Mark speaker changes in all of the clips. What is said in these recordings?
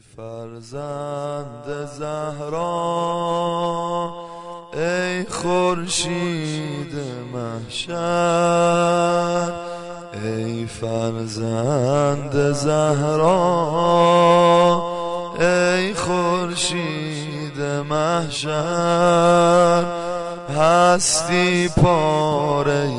Speaker 1: فرزند زهرا ای خورشید محشر، ای فرزند زهرا ای خورشید محشر، هستی پاره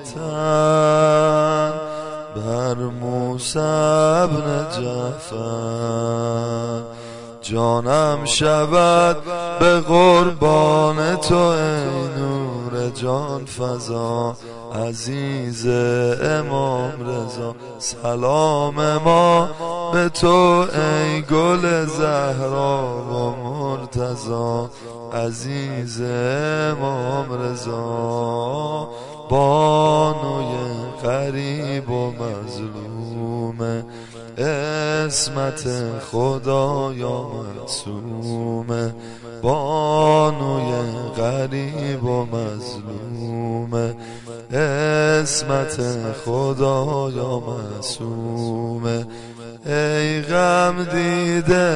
Speaker 1: تن بر موسی ابن جعفر. جانم شود به قربان تو ای نور جان فزا، عزیز امام رضا. سلام ما به تو ای گل زهرا و مرتضا، عزیز امام رضا. بانوی غریب و مظلوم، عصمت خدا یا معصوم. بانوی غریب و مظلوم، عصمت خدا یا معصوم. ای غم دیده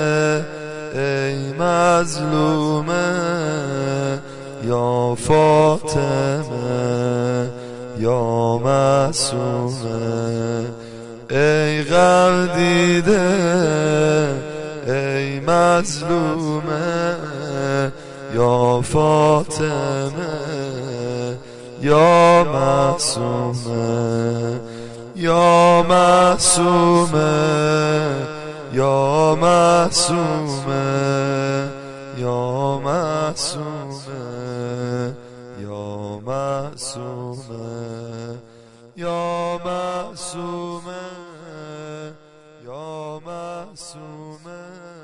Speaker 1: ای مظلومه، یا فاطمه یا معصومه. ای غم دیده ای مظلومه، یا فاطمه یا معصومه. یا معصومه یا معصومه یا معصومه یا معصومه یا معصومه یا معصومه.